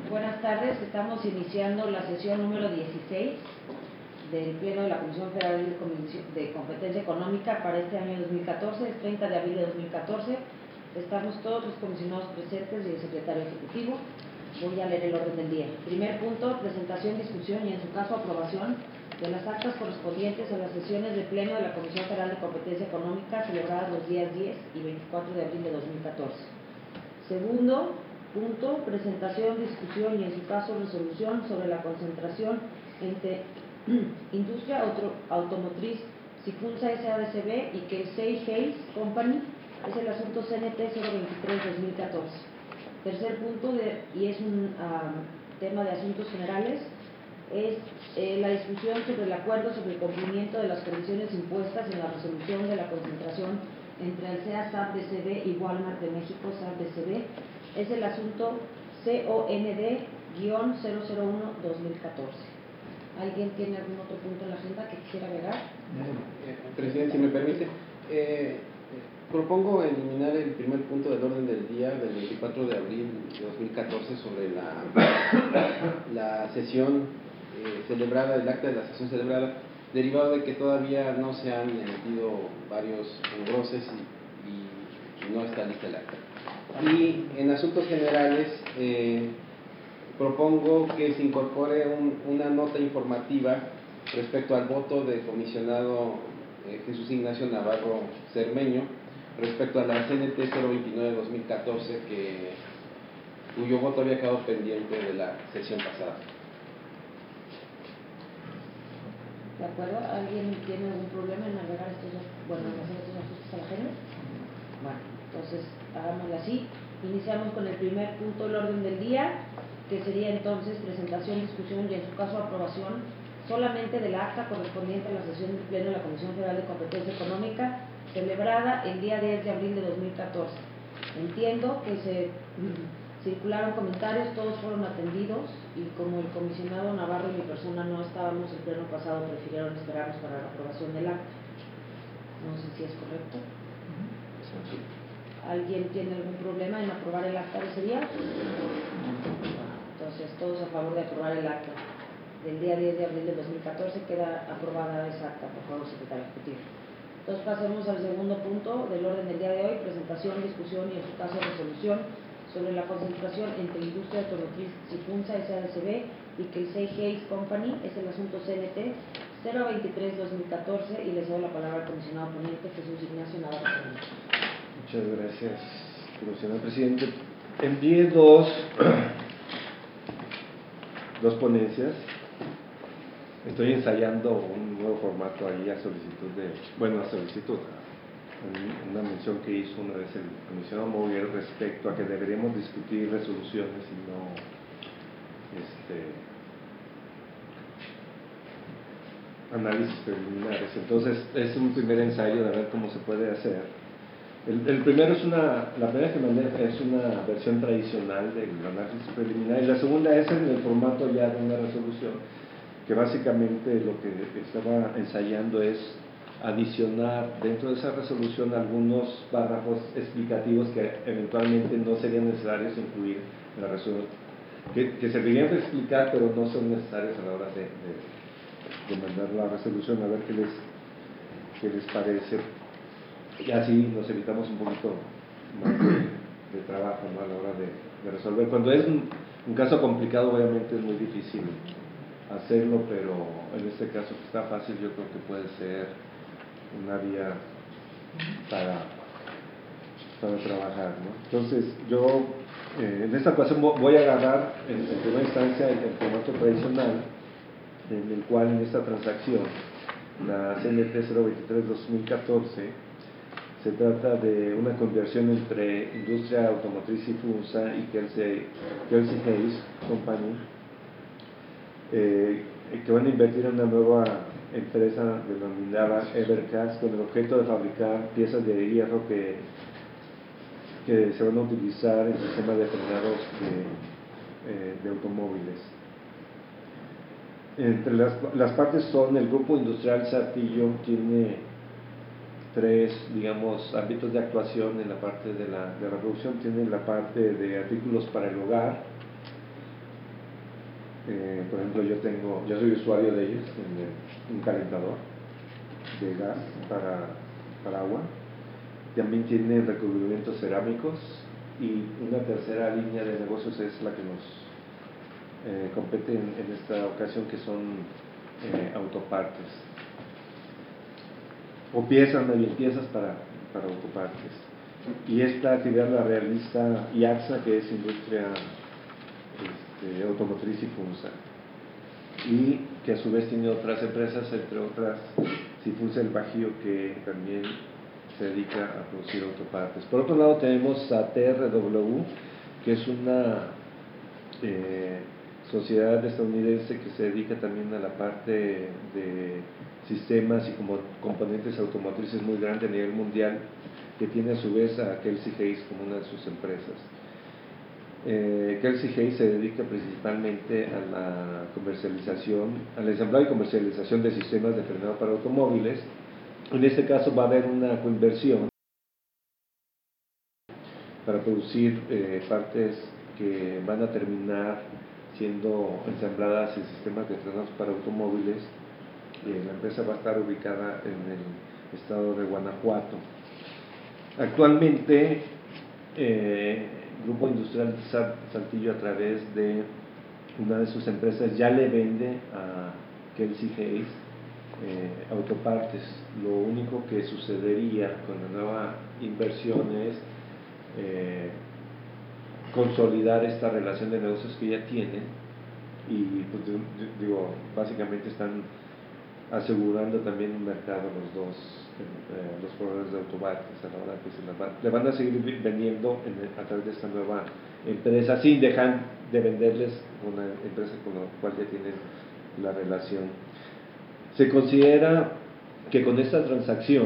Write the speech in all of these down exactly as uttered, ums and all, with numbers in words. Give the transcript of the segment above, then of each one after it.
Buenas tardes, estamos iniciando la sesión número dieciséis del Pleno de la Comisión Federal de Competencia Económica para este año dos mil catorce, es treinta de abril de dos mil catorce. Estamos todos los comisionados presentes y el secretario ejecutivo. Voy a leer el orden del día. Primer punto, presentación, discusión y en su caso aprobación de las actas correspondientes a las sesiones de Pleno de la Comisión Federal de Competencia Económica celebradas los días diez y veinticuatro de abril de dos mil catorce. Segundo punto, presentación, discusión y en su caso resolución sobre la concentración entre Industria Auto, Automotriz Sifunsa S A D C B y Kelsey Hayes Company, es el asunto C N T cero veintitrés guión dos mil catorce. Tercer punto, de, y es un um, tema de asuntos generales, es eh, la discusión sobre el acuerdo sobre el cumplimiento de las condiciones impuestas en la resolución de la concentración entre el C A S A B D C B y Walmart de México S A B D C B, es el asunto C O N D guión cero cero uno guión dos mil catorce. ¿Alguien tiene algún otro punto en la agenda que quisiera agregar? Eh, Presidente, si me permite, eh, propongo eliminar el primer punto del orden del día del veinticuatro de abril de dos mil catorce sobre la, la sesión eh, celebrada, el acta de la sesión celebrada, derivado de que todavía no se han emitido varios engroses y, y no está lista el acta. Y en asuntos generales, eh, propongo que se incorpore un, una nota informativa respecto al voto del comisionado eh, Jesús Ignacio Navarro Cermeño respecto a la C N T cero veintinueve guión dos mil catorce, que, cuyo voto había quedado pendiente de la sesión pasada. ¿De acuerdo? ¿Alguien tiene algún problema en agregar estos dos, bueno, en hacer estos ajustes a la agenda? Bueno, entonces hagámoslo así. Iniciamos con el primer punto del orden del día, que sería entonces presentación, discusión y en su caso aprobación solamente del acta correspondiente a la sesión del Pleno de la Comisión Federal de Competencia Económica celebrada el día diez de abril de dos mil catorce. Entiendo que se circularon comentarios, todos fueron atendidos y como el comisionado Navarro y mi persona no estábamos el pleno pasado, prefirieron esperarnos para la aprobación del acta. No sé si es correcto. Sí. ¿Alguien tiene algún problema en aprobar el acta de ese día? Entonces, todos a favor de aprobar el acta del día diez de abril de dos mil catorce, queda aprobada esa acta, por favor, secretario ejecutivo. Entonces, pasemos al segundo punto del orden del día de hoy, presentación, discusión y en su caso resolución sobre la concentración entre Industria Automotriz Sifunsa S A D C B y Kelsey Hayes Company, es el asunto C N T cero veintitrés guión dos mil catorce, y le cedo la palabra al comisionado ponente Jesús Ignacio Navarro. Muchas gracias, comisionado presidente. Envié dos, dos ponencias. Estoy ensayando un nuevo formato ahí a solicitud de, bueno, a solicitud, una mención que hizo una vez el comisionado Moguer respecto a que deberíamos discutir resoluciones y no este, análisis preliminares. Entonces es un primer ensayo de ver cómo se puede hacer. El, el primero es una, la primera que mandé es una versión tradicional del análisis preliminar y la segunda es en el formato ya de una resolución, que básicamente lo que estaba ensayando es adicionar dentro de esa resolución algunos párrafos explicativos que eventualmente no serían necesarios incluir en la resolución, que, que servirían para explicar, pero no son necesarios a la hora de, de, de mandar la resolución, a ver qué les, qué les parece. Y así nos evitamos un poquito más de, de trabajo, ¿no?, a la hora de, de resolver. Cuando es un, un caso complicado, obviamente es muy difícil hacerlo, pero en este caso que está fácil, yo creo que puede ser una vía para, para trabajar, ¿no? Entonces yo eh, en esta ocasión voy a agarrar en, en primera instancia el, el formato tradicional, en el cual en esta transacción la C N T cero veintitrés guión dos mil catorce se trata de una conversión entre Industria Automotriz Sifunsa y Kelsey, Kelsey Hayes Company, Eh, que van a invertir en una nueva empresa denominada Evercast con el objeto de fabricar piezas de hierro que, que se van a utilizar en sistemas de frenados de, eh, de automóviles. Entre las, las partes son el grupo industrial Saltillo, tiene tres, digamos, ámbitos de actuación en la parte de la, de la producción. Tiene la parte de artículos para el hogar, Eh, por ejemplo, yo tengo, yo soy usuario de ellos, en un calentador de gas para, para agua. También tiene recubrimientos cerámicos, y una tercera línea de negocios es la que nos eh, compete en, en esta ocasión, que son eh, autopartes o piezas, medio piezas para, para autopartes. Y esta actividad la realiza IAXA, que es Industria este, Automotriz y FUNSA, y que a su vez tiene otras empresas, entre otras Cifunsa El Bajío, que también se dedica a producir autopartes. Por otro lado tenemos a T R W, que es una eh, sociedad estadounidense que se dedica también a la parte de sistemas y como componentes automotrices muy grande a nivel mundial, que tiene a su vez a Kelsey Hayes como una de sus empresas. Eh, Kelsey Hayes se dedica principalmente a la comercialización, al ensamblado y comercialización de sistemas de frenado para automóviles. En este caso va a haber una coinversión para producir eh, partes que van a terminar siendo ensambladas en sistemas de frenados para automóviles. Eh, la empresa va a estar ubicada en el estado de Guanajuato. Actualmente, eh, Grupo Industrial Saltillo, a través de una de sus empresas, ya le vende a Kelsey Hayes eh, autopartes. Lo único que sucedería con la nueva inversión es eh, consolidar esta relación de negocios que ya tienen, y pues, digo, básicamente están asegurando también un mercado los dos, eh, los proveedores de autopartes, a la hora que se las va, le van a seguir vendiendo en, a través de esta nueva empresa, sin dejar de venderles una empresa con la cual ya tienen la relación. Se considera que con esta transacción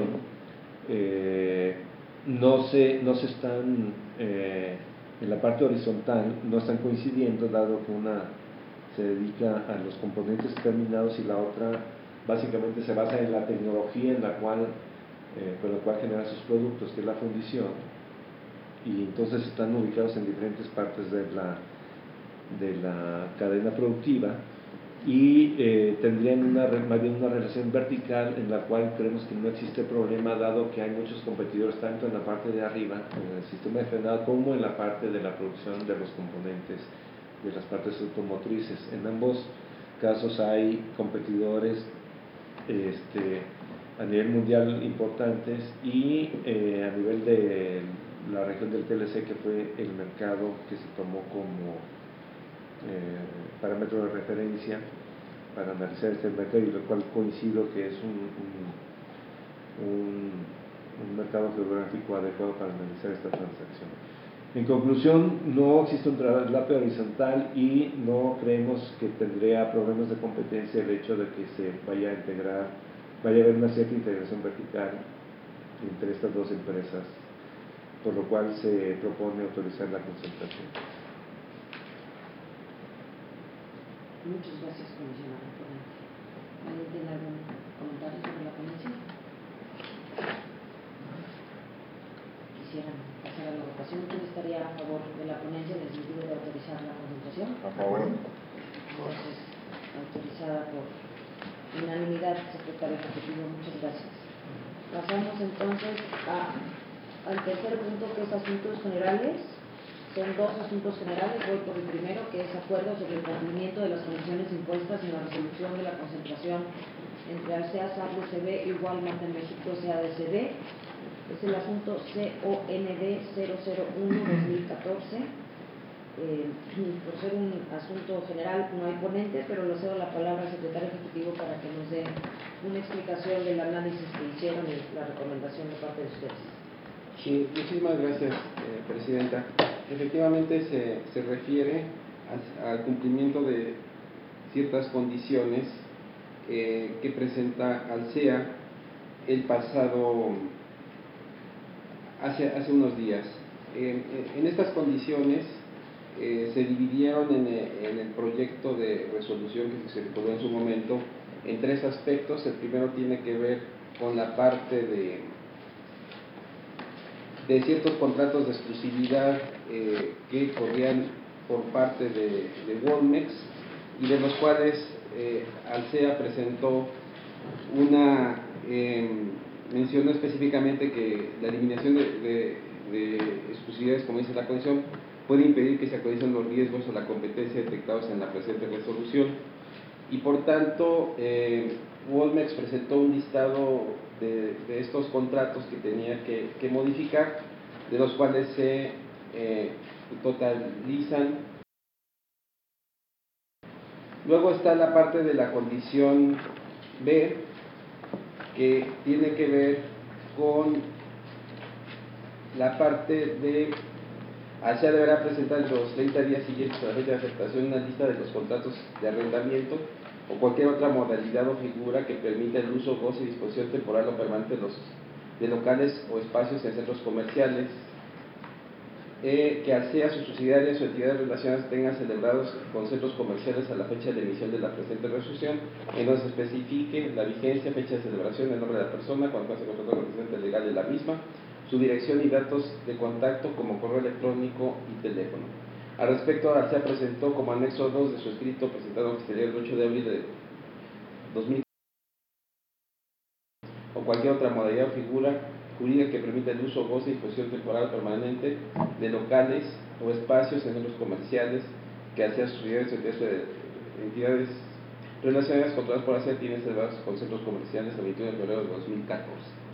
eh, no, se, no se están eh, en la parte horizontal, no están coincidiendo, dado que una se dedica a los componentes terminados y la otra básicamente se basa en la tecnología en la cual, eh, con la cual genera sus productos, que es la fundición, y entonces están ubicados en diferentes partes de la, de la cadena productiva, y eh, tendrían una, más bien una relación vertical en la cual creemos que no existe problema, dado que hay muchos competidores tanto en la parte de arriba, en el sistema de frenado, como en la parte de la producción de los componentes de las partes automotrices. En ambos casos hay competidores este, a nivel mundial importantes, y eh, a nivel de la región del T L C, que fue el mercado que se tomó como eh, parámetro de referencia para analizar este mercado, y lo cual coincido que es un, un, un, un mercado geográfico adecuado para analizar esta transacción. En conclusión, no existe un traslape horizontal, y no creemos que tendría problemas de competencia el hecho de que se vaya a integrar, vaya a haber una cierta integración vertical entre estas dos empresas, por lo cual se propone autorizar la concentración. Muchas gracias, comisionado ponente. ¿Alguien tiene algún comentario sobre la ponencia? Quisieran pasar a la votación. ¿Quién estaría a favor de la ponencia en el sentido de autorizar la concentración? A favor. Entonces, autorizada por unanimidad, secretario ejecutivo. Muchas gracias. Pasamos entonces a, al tercer punto, que es asuntos generales. Son dos asuntos generales. Voy por el primero, que es acuerdo sobre el cumplimiento de las condiciones impuestas en la resolución de la concentración entre ASEA S A B D C B y Walmart en México S A D C B. Es el asunto C O N D cero cero uno dos mil catorce. Eh, por ser un asunto general no hay ponente, pero le cedo la palabra al secretario ejecutivo para que nos dé una explicación del análisis que hicieron y la recomendación de parte de ustedes. Sí, muchísimas gracias, eh, Presidenta. Efectivamente se, se refiere al cumplimiento de ciertas condiciones eh, que presenta Alsea el pasado, hace, hace unos días. Eh, en estas condiciones eh, se dividieron en el, en el proyecto de resolución que se recordó en su momento en tres aspectos. El primero tiene que ver con la parte de de ciertos contratos de exclusividad eh, que corrían por parte de, de Walmex y de los cuales eh, Alsea presentó una, eh, mencionó específicamente que la eliminación de, de, de exclusividades, como dice la condición, puede impedir que se actualicen los riesgos o la competencia detectados en la presente resolución, y por tanto eh, Walmex presentó un listado de, de estos contratos que tenía que, que modificar, de los cuales se eh, totalizan. Luego está la parte de la condición B, que tiene que ver con la parte de Alsea deberá presentar en los treinta días siguientes a la fecha de aceptación una lista de los contratos de arrendamiento o cualquier otra modalidad o figura que permita el uso, goce y disposición temporal o permanente de, los, de locales o espacios en centros comerciales, eh, que Alsea, sus subsidiarias o entidades relacionadas tengan celebrados con centros comerciales a la fecha de emisión de la presente resolución, en donde se especifique la vigencia, fecha de celebración, el nombre de la persona, cuando se contrató con el representante legal de la misma, su dirección y datos de contacto como correo electrónico y teléfono. Al respecto, Alsea presentó como anexo dos de su escrito presentado en exterior el ocho de abril de dos mil o cualquier otra modalidad o figura jurídica que permita el uso, goce y disposición temporal permanente de locales o espacios en centros comerciales que Alsea sus unidades o entidades relacionadas controladas por Alsea tienen celebrados con centros comerciales el veintiuno de febrero de dos mil catorce.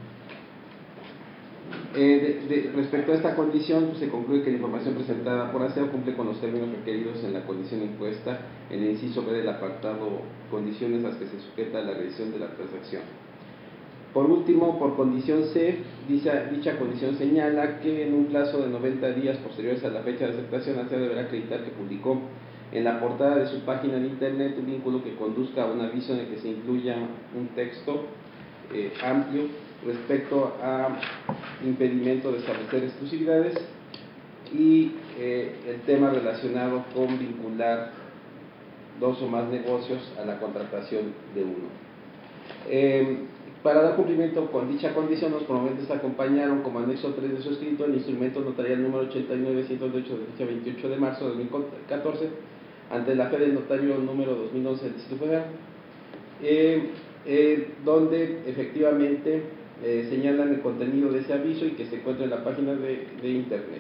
Eh, de, de, respecto a esta condición, pues, se concluye que la información presentada por Alsea cumple con los términos requeridos en la condición impuesta en el inciso B del apartado condiciones a las que se sujeta la revisión de la transacción. Por último, por condición C, dicha, dicha condición señala que en un plazo de noventa días posteriores a la fecha de aceptación, Alsea deberá acreditar que publicó en la portada de su página de internet un vínculo que conduzca a un aviso en el que se incluya un texto eh, amplio respecto a impedimento de establecer exclusividades y eh, el tema relacionado con vincular dos o más negocios a la contratación de uno. Eh, para dar cumplimiento con dicha condición, los promoventes acompañaron como anexo tres de su escrito el instrumento notarial número ochenta y nueve ciento ocho de fecha veintiocho de marzo de dos mil catorce ante la fe del notario número dos mil once del Distrito Federal, eh, eh, donde efectivamente eh, señalan el contenido de ese aviso y que se encuentra en la página de, de internet.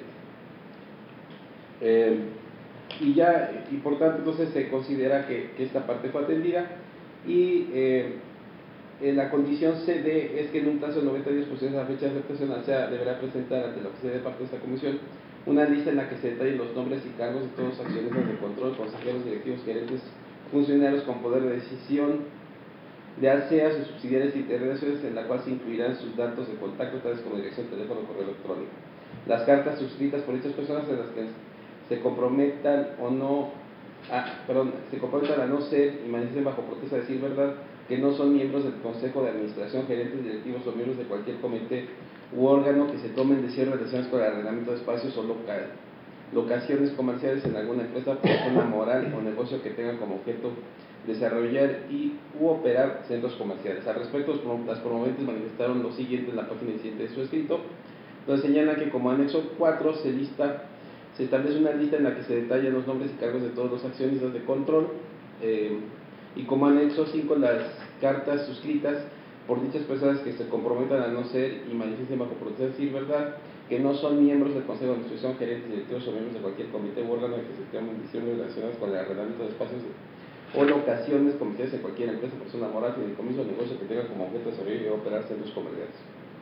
Eh, y ya, y por tanto entonces se considera que, que esta parte fue atendida y eh, en la condición C D es que en un plazo de noventa días posteriores a la fecha de aceptación, Alsea deberá presentar ante la oficina de parte de esta comisión una lista en la que se detallen los nombres y cargos de todos los accionistas de control, consejeros, directivos, gerentes, funcionarios con poder de decisión de Alsea, sus subsidiarias y intermediarios, en la cual se incluirán sus datos de contacto, tales como dirección, teléfono, correo electrónico. Las cartas suscritas por estas personas en las que se comprometan o no, a, perdón, se comprometan a no ser y manifiesten bajo protesta de decir verdad que no son miembros del Consejo de Administración, gerentes, directivos o miembros de cualquier comité u órgano que se tomen decisiones relacionadas con el arrendamiento de espacios o local, locaciones comerciales en alguna empresa, persona moral o negocio que tenga como objeto desarrollar y u operar centros comerciales. Al respecto, las promoventes manifestaron lo siguiente en la página siguiente de su escrito, donde señalan que como anexo cuatro se lista, se establece una lista en la que se detallan los nombres y cargos de todos los accionistas de control, eh, y como anexo cinco las cartas suscritas por dichas personas que se comprometan a no ser y manifiesten bajo protesta de decir verdad que no son miembros del Consejo de Administración, gerentes, directivos o miembros de cualquier comité u órgano en que se tomen decisiones relacionadas con el arrendamiento de espacios o locaciones comerciales en cualquier empresa, persona moral, fideicomiso o negocio que tenga como objeto de desarrollo y operar centros comerciales.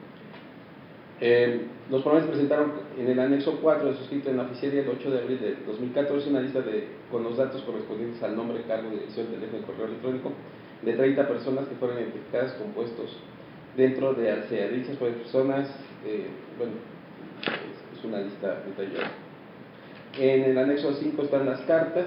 Eh, los promoventes presentaron en el anexo cuatro de su escrito en la oficialía el ocho de abril de dos mil catorce una lista de, con los datos correspondientes al nombre, cargo, dirección, teléfono y correo electrónico de treinta personas que fueron identificadas con puestos dentro de Alsea. Dichas personas, eh, bueno, es, es una lista detallada. En el anexo cinco están las cartas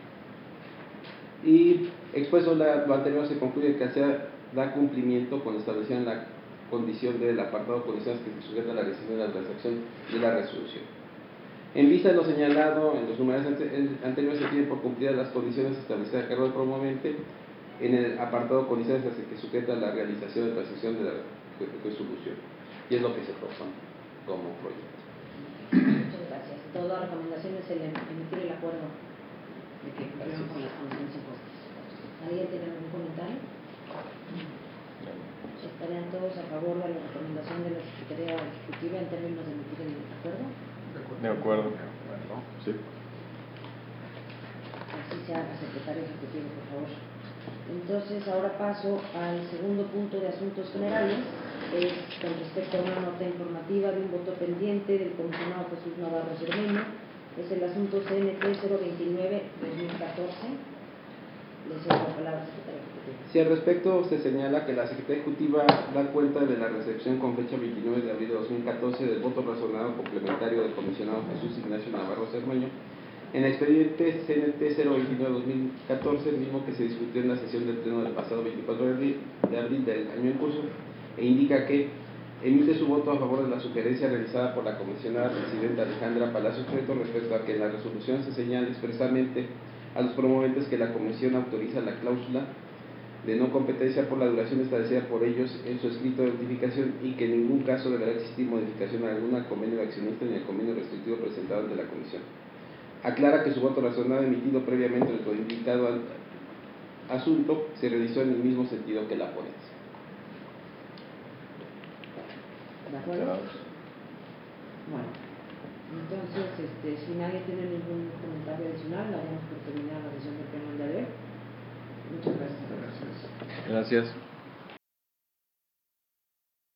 y expuesto la, lo anterior se concluye que Alsea da cumplimiento con la establecida en la condición del apartado condiciones que se sujeta a la realización de la transacción de la resolución. En vista de lo señalado en los números anteriores, se tienen por cumplidas las condiciones establecidas a cargo del promovente en el apartado condiciones a las que sujeta la realización de transacción de la resolución, y es lo que se propone como proyecto. Muchas gracias. Toda recomendación es el emitir el acuerdo de que cumplieron con las condiciones. reciba en términos de emitir el acuerdo. De acuerdo. Sí. Así se haga, secretario ejecutivo, por favor. Entonces, ahora paso al segundo punto de asuntos generales, es con respecto a una nota informativa de un voto pendiente del comisionado Jesús Navarro Cermeño, es el asunto C N T cero veintinueve guión dos mil catorce. Le cedo la palabra, secretario ejecutivo. Si al respecto se señala que la Secretaría Ejecutiva da cuenta de la recepción con fecha veintinueve de abril de dos mil catorce del voto razonado complementario del comisionado Jesús Ignacio Navarro Cermeño en el expediente C N T cero veintinueve guión dos mil catorce, el mismo que se discutió en la sesión del pleno del pasado veinticuatro de abril, de abril del año en curso, e indica que emite su voto a favor de la sugerencia realizada por la comisionada presidenta Alejandra Palacios Prieto respecto a que en la resolución se señala expresamente a los promoventes que la comisión autoriza la cláusula de no competencia por la duración establecida por ellos en su escrito de notificación y que en ningún caso deberá existir modificación alguna al convenio de accionista ni al convenio restrictivo presentado ante la comisión. Aclara que su voto razonado emitido previamente en el indicado al asunto se realizó en el mismo sentido que la ponencia. ¿De acuerdo? Bueno, entonces, este, si nadie tiene ningún comentario adicional, la damos por terminada la sesión del pleno del día de hoy. Muchas gracias. Gracias. Gracias.